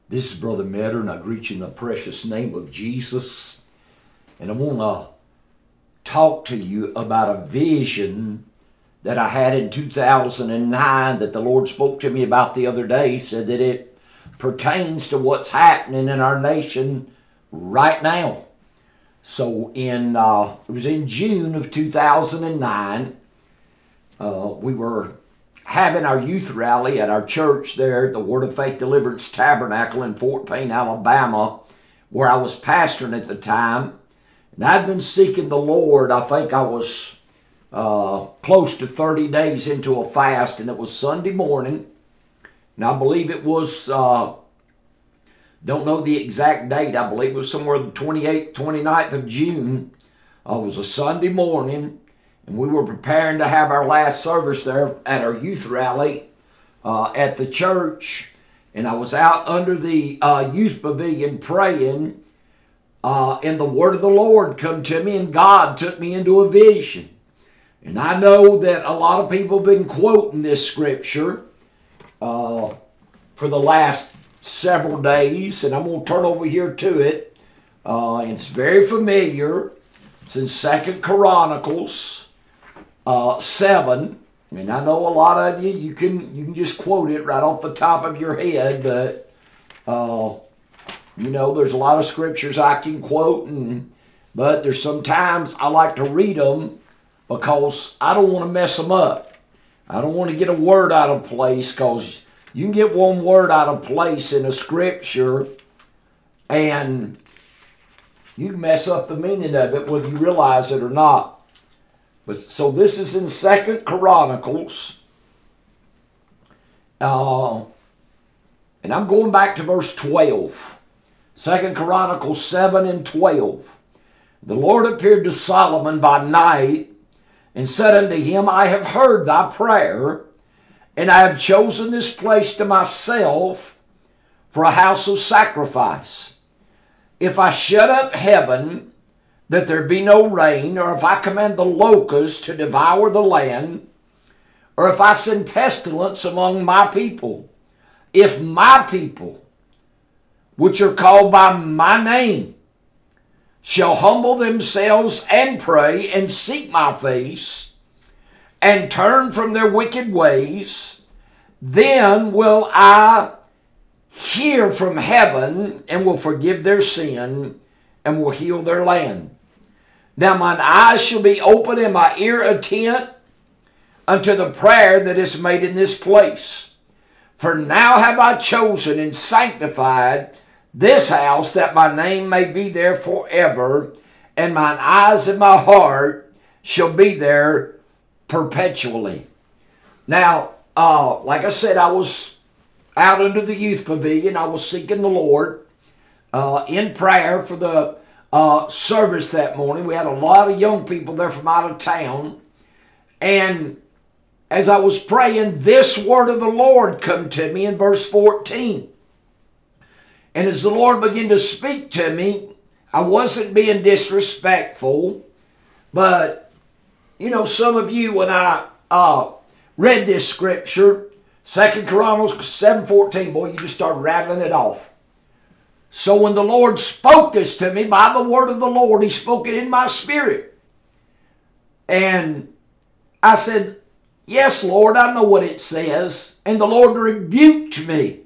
This is Brother Metter, and I greet you in the precious name of Jesus. And I want to talk to you about a vision that I had in 2009 that the Lord spoke to me about the other day. He said that it pertains to what's happening in our nation right now. So it was in June of 2009. We were having our youth rally at our church there, the Word of Faith Deliverance Tabernacle in Fort Payne, Alabama, where I was pastoring at the time. And I'd been seeking the Lord. I think I was close to 30 days into a fast, and it was Sunday morning. And I believe it was, don't know the exact date, I believe it was somewhere the 28th, 29th of June. It was a Sunday morning. And we were preparing to have our last service there at our youth rally at the church. And I was out under the youth pavilion praying. And the word of the Lord come to me, and God took me into a vision. And I know that a lot of people have been quoting this scripture for the last several days. And I'm going to turn over here to it. It's very familiar. It's in 2 Chronicles 7, and I know a lot of you can just quote it right off the top of your head, but there's a lot of scriptures I can quote, but there's sometimes I like to read them because I don't want to mess them up. I don't want to get a word out of place, because you can get one word out of place in a scripture and you can mess up the meaning of it whether you realize it or not. So this is in 2 Chronicles. And I'm going back to verse 12. 2 Chronicles 7 and 12. The Lord appeared to Solomon by night and said unto him, I have heard thy prayer, and I have chosen this place to myself for a house of sacrifice. If I shut up heaven, that there be no rain, or if I command the locusts to devour the land, or if I send pestilence among my people, if my people, which are called by my name, shall humble themselves and pray and seek my face, and turn from their wicked ways, then will I hear from heaven and will forgive their sin and will heal their land. Now mine eyes shall be open and my ear attent unto the prayer that is made in this place. For now have I chosen and sanctified this house, that my name may be there forever, and mine eyes and my heart shall be there perpetually. Now, like I said, I was out under the youth pavilion. I was seeking the Lord in prayer for the service that morning. We had a lot of young people there from out of town. And as I was praying, this word of the Lord come to me in verse 14. And as the Lord began to speak to me, I wasn't being disrespectful, but some of you, when I read this scripture, 2 Chronicles 7:14, boy, you just start rattling it off. So when the Lord spoke this to me by the word of the Lord, He spoke it in my spirit. And I said, yes, Lord, I know what it says. And the Lord rebuked me.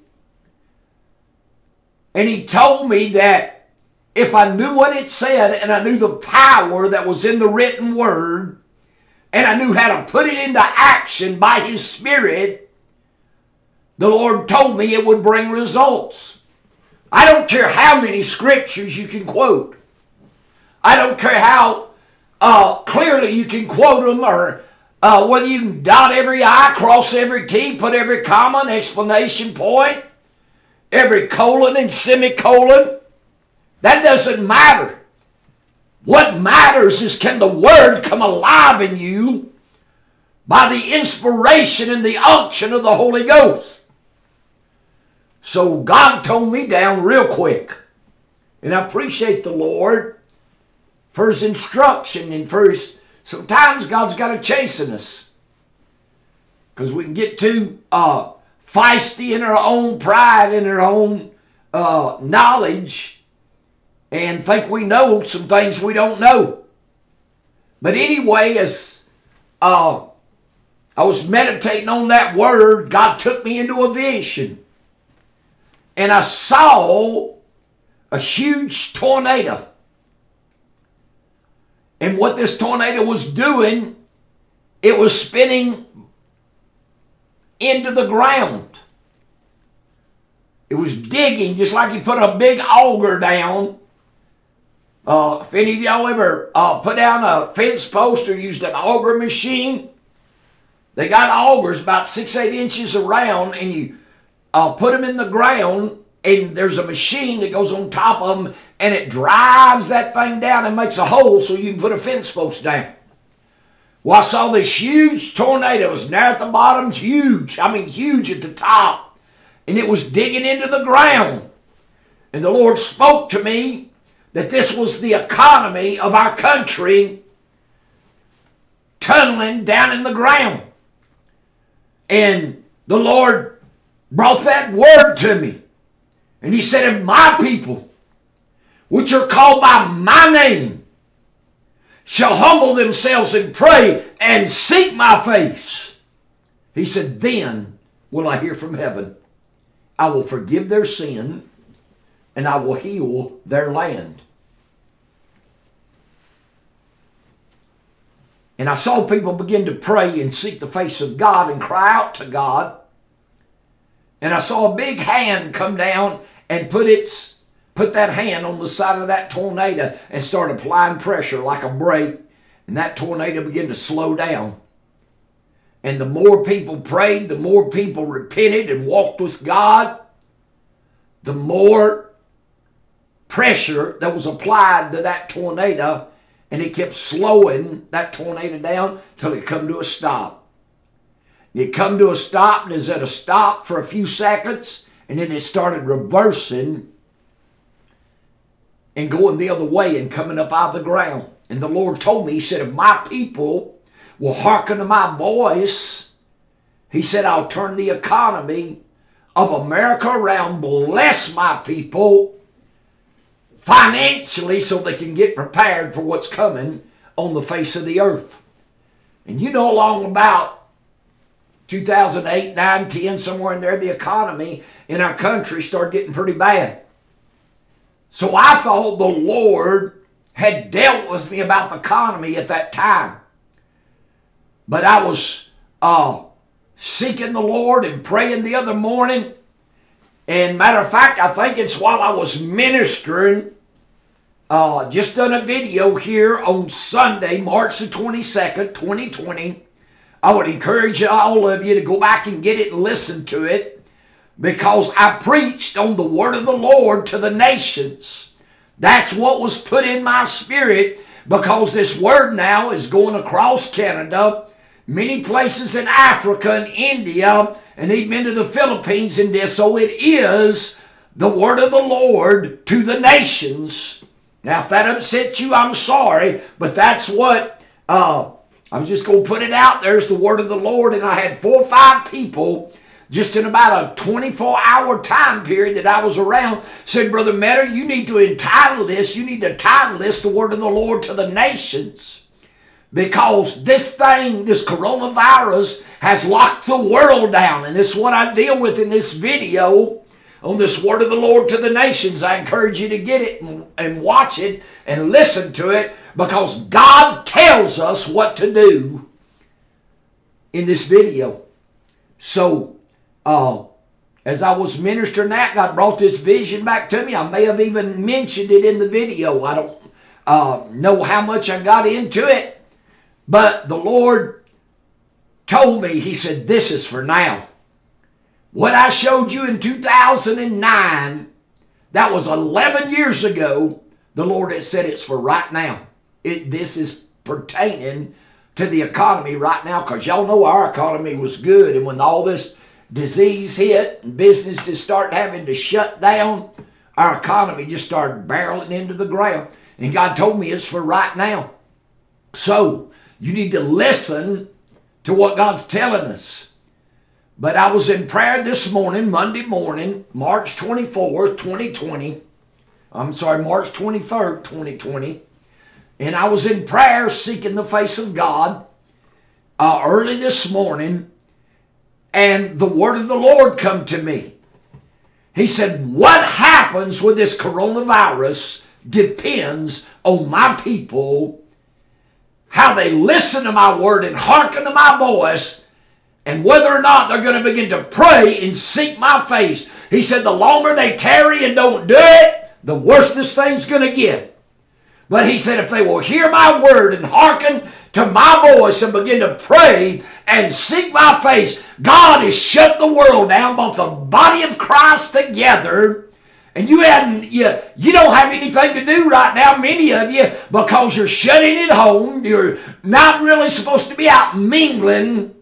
And He told me that if I knew what it said, and I knew the power that was in the written word, and I knew how to put it into action by His Spirit, the Lord told me it would bring results. I don't care how many scriptures you can quote. I don't care how clearly you can quote them, or whether you can dot every I, cross every T, put every comma and explanation point, every colon and semicolon. That doesn't matter. What matters is, can the word come alive in you by the inspiration and the unction of the Holy Ghost? So God toned me down real quick. And I appreciate the Lord for His instruction and for His... Sometimes God's got to chasten us, because we can get too feisty in our own pride, in our own knowledge and think we know some things we don't know. But anyway, as I was meditating on that word, God took me into a vision. And I saw a huge tornado. And what this tornado was doing, it was spinning into the ground. It was digging, just like you put a big auger down. If any of y'all ever put down a fence post or used an auger machine, they got augers about 6-8 inches around, and you put them in the ground, and there's a machine that goes on top of them, and it drives that thing down and makes a hole so you can put a fence post down. Well, I saw this huge tornado. It was down at the bottom, huge. I mean, huge at the top. And it was digging into the ground. And the Lord spoke to me that this was the economy of our country tunneling down in the ground. And the Lord brought that word to me. And he said, if my people, which are called by my name, shall humble themselves and pray and seek my face, he said, then will I hear from heaven. I will forgive their sin and I will heal their land. And I saw people begin to pray and seek the face of God and cry out to God. And I saw a big hand come down and put that hand on the side of that tornado and start applying pressure like a brake. And that tornado began to slow down. And the more people prayed, the more people repented and walked with God, the more pressure that was applied to that tornado, and it kept slowing that tornado down till it come to a stop. It come to a stop, and is at a stop for a few seconds, and then it started reversing and going the other way and coming up out of the ground. And the Lord told me, he said, if my people will hearken to my voice, he said, I'll turn the economy of America around, bless my people financially so they can get prepared for what's coming on the face of the earth. And you know, along about 2008, 9, 10, somewhere in there, the economy in our country started getting pretty bad. So I thought the Lord had dealt with me about the economy at that time. But I was seeking the Lord and praying the other morning. And matter of fact, I think it's while I was ministering, just done a video here on Sunday, March the 22nd, 2020. I would encourage all of you to go back and get it and listen to it, because I preached on the word of the Lord to the nations. That's what was put in my spirit, because this word now is going across Canada, many places in Africa and India, and even into the Philippines and this. So it is the word of the Lord to the nations. Now, if that upsets you, I'm sorry, but that's what, I'm just going to put it out. There's the word of the Lord, and I had 4 or 5 people just in about a 24-hour time period that I was around said, Brother Metter, you need to title this the word of the Lord to the nations. Because this thing, this coronavirus, has locked the world down. And this is what I deal with in this video on this word of the Lord to the nations. I encourage you to get it and watch it and listen to it, because God tells us what to do in this video. So, as I was ministering that, God brought this vision back to me. I may have even mentioned it in the video. I don't know how much I got into it. But the Lord told me, he said, this is for now. What I showed you in 2009, that was 11 years ago, the Lord had said it's for right now. This is pertaining to the economy right now, because y'all know our economy was good. And when all this disease hit and businesses start having to shut down, our economy just started barreling into the ground. And God told me it's for right now. So, you need to listen to what God's telling us. But I was in prayer this morning, Monday morning, March 24th, 2020. I'm sorry, March 23rd, 2020. And I was in prayer seeking the face of God early this morning. And the word of the Lord come to me. He said, what happens with this coronavirus depends on my people, how they listen to my word and hearken to my voice, and whether or not they're going to begin to pray and seek my face. He said, the longer they tarry and don't do it, the worse this thing's going to get. But he said, if they will hear my word and hearken to my voice and begin to pray and seek my face, God has shut the world down, both the body of Christ together. And you don't have anything to do right now, many of you, because you're shutting at home. You're not really supposed to be out mingling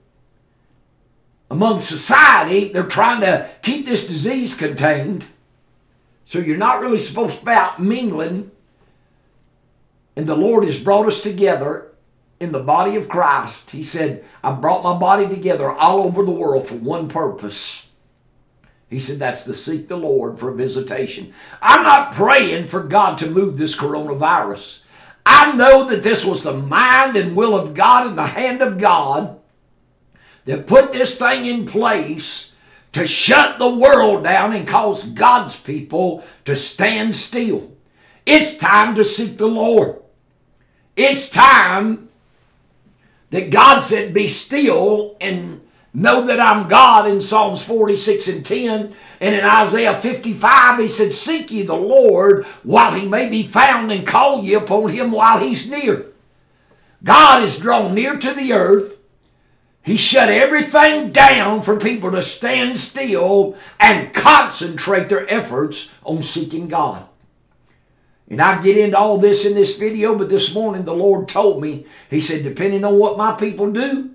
among society. They're trying to keep this disease contained. So you're not really supposed to be out mingling. And the Lord has brought us together in the body of Christ. He said, I brought my body together all over the world for one purpose. He said, that's to seek the Lord for a visitation. I'm not praying for God to move this coronavirus. I know that this was the mind and will of God and the hand of God that put this thing in place to shut the world down and cause God's people to stand still. It's time to seek the Lord. It's time that God said, be still and know that I'm God in Psalms 46 and 10. And in Isaiah 55, he said, seek ye the Lord while he may be found, and call ye upon him while he's near. God is drawn near to the earth. He shut everything down for people to stand still and concentrate their efforts on seeking God. And I get into all this in this video, but this morning the Lord told me, he said, depending on what my people do,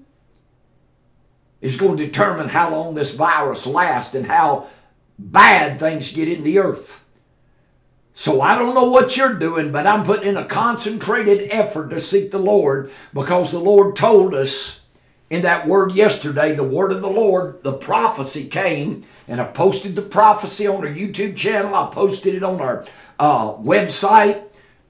is going to determine how long this virus lasts and how bad things get in the earth. So I don't know what you're doing, but I'm putting in a concentrated effort to seek the Lord, because the Lord told us in that word yesterday, the word of the Lord, the prophecy came, and I posted the prophecy on our YouTube channel. I posted it on our website,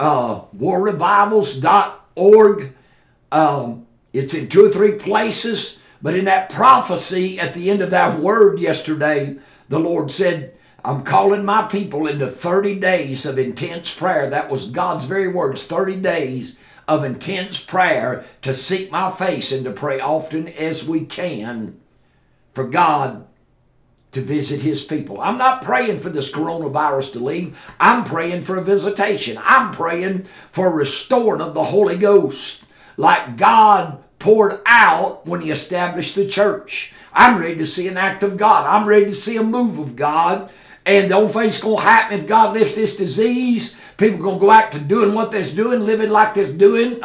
warrevivals.org. It's in 2 or 3 places. But in that prophecy, at the end of that word yesterday, the Lord said, I'm calling my people into 30 days of intense prayer. That was God's very words, 30 days of intense prayer to seek my face and to pray often as we can for God to visit his people. I'm not praying for this coronavirus to leave. I'm praying for a visitation. I'm praying for a restoring of the Holy Ghost like God poured out when he established the church. I'm ready to see an act of God. I'm ready to see a move of God. And the only thing that's going to happen if God lifts this disease, people are going to go back to doing what they're doing, living like they're doing,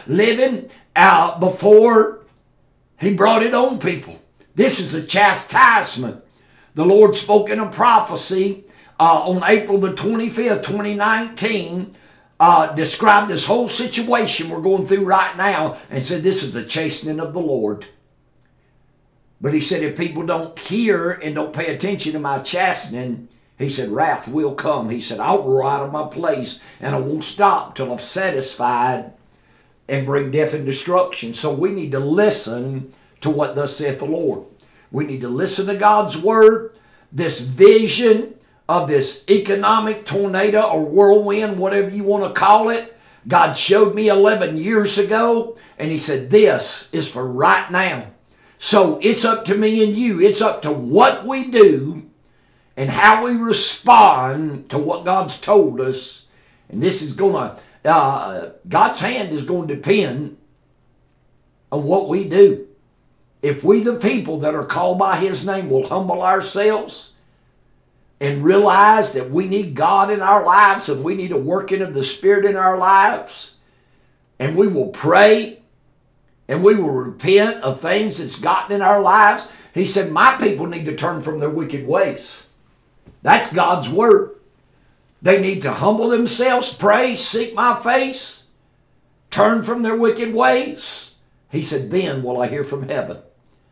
before he brought it on people. This is a chastisement. The Lord spoke in a prophecy on April the 25th, 2019, described this whole situation we're going through right now and said this is a chastening of the Lord. But he said if people don't hear and don't pay attention to my chastening, he said wrath will come. He said I'll roar out of my place and I won't stop till I'm satisfied and bring death and destruction. So we need to listen to what thus saith the Lord. We need to listen to God's word. This vision of this economic tornado or whirlwind, whatever you want to call it, God showed me 11 years ago, and he said this is for right now. So it's up to me and you. It's up to what we do and how we respond to what God's told us. And this is going to, God's hand is going to depend on what we do. If we, the people that are called by his name, will humble ourselves and realize that we need God in our lives and we need a working of the Spirit in our lives, and we will pray and we will repent of things that's gotten in our lives. He said, my people need to turn from their wicked ways. That's God's word. They need to humble themselves, pray, seek my face, turn from their wicked ways. He said, then will I hear from heaven.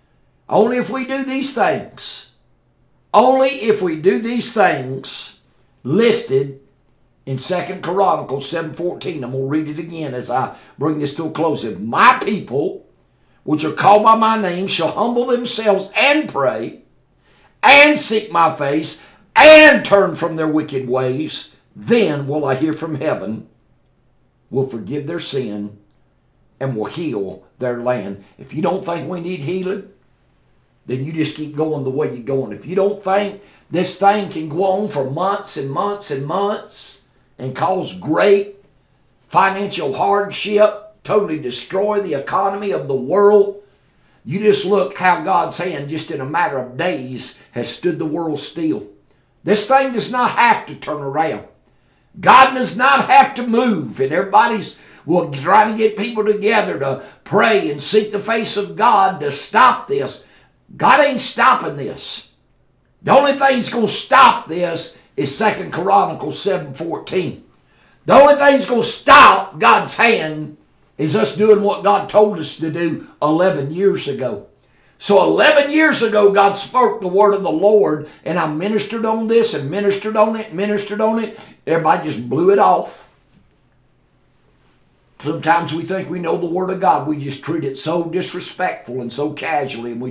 Only if we do these things. Only if we do these things listed in 2 Chronicles 7:14. I'm going to read it again as I bring this to a close. If my people, which are called by my name, shall humble themselves and pray and seek my face and turn from their wicked ways, then will I hear from heaven, will forgive their sin, and will heal their land. If you don't think we need healing, then you just keep going the way you're going. If you don't think this thing can go on for months and months and months and cause great financial hardship, totally destroy the economy of the world, you just look how God's hand just in a matter of days has stood the world still. This thing does not have to turn around. God does not have to move, and everybody's trying to get people together to pray and seek the face of God to stop this. God ain't stopping this. The only thing that's going to stop this is 2 Chronicles 7:14. The only thing that's going to stop God's hand is us doing what God told us to do 11 years ago. So 11 years ago, God spoke the word of the Lord, and I ministered on this and ministered on it, ministered on it. Everybody just blew it off. Sometimes we think we know the word of God. We just treat it so disrespectful and so casually, and we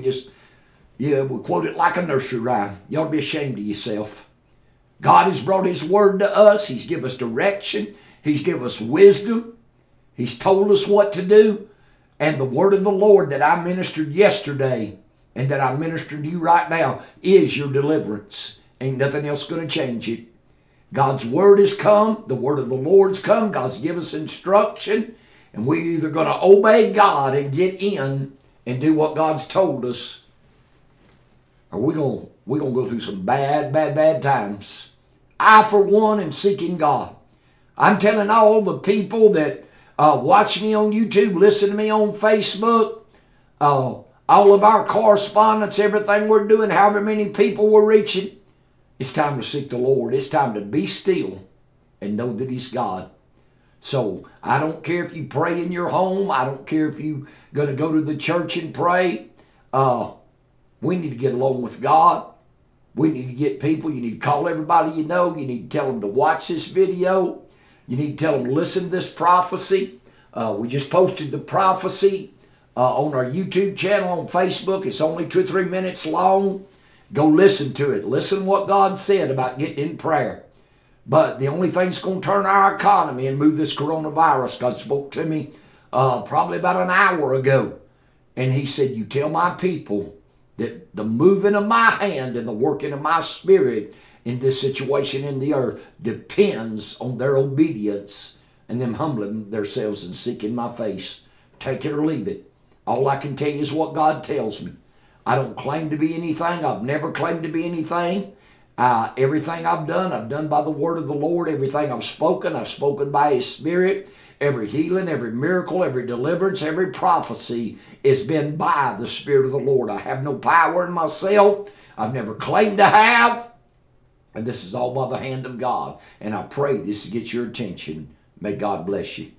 quote it like a nursery rhyme. You ought to be ashamed of yourself. God has brought his word to us. He's given us direction. He's given us wisdom. He's told us what to do. And the word of the Lord that I ministered yesterday and that I ministered to you right now is your deliverance. Ain't nothing else going to change it. God's word has come. The word of the Lord's come. God's given us instruction. And we're either going to obey God and get in and do what God's told us, or we're going to go through some bad times. I, for one, am seeking God. I'm telling all the people that watch me on YouTube, listen to me on Facebook, all of our correspondence, everything we're doing, however many people we're reaching, it's time to seek the Lord. It's time to be still and know that he's God. So I don't care if you pray in your home. I don't care if you're going to go to the church and pray. We need to get along with God. We need to get people. You need to call everybody you know. You need to tell them to watch this video. You need to tell them to listen to this prophecy. We just posted the prophecy on our YouTube channel on Facebook. It's only 2 or 3 minutes long. Go listen to it. Listen to what God said about getting in prayer. But the only thing that's going to turn our economy and move this coronavirus, God spoke to me probably about an hour ago. And he said, you tell my people that the moving of my hand and the working of my spirit in this situation in the earth depends on their obedience and them humbling themselves and seeking my face. Take it or leave it. All I can tell you is what God tells me. I don't claim to be anything. I've never claimed to be anything. Everything I've done by the word of the Lord. Everything I've spoken by his Spirit. Every healing, every miracle, every deliverance, every prophecy has been by the Spirit of the Lord. I have no power in myself. I've never claimed to have. And this is all by the hand of God. And I pray this gets your attention. May God bless you.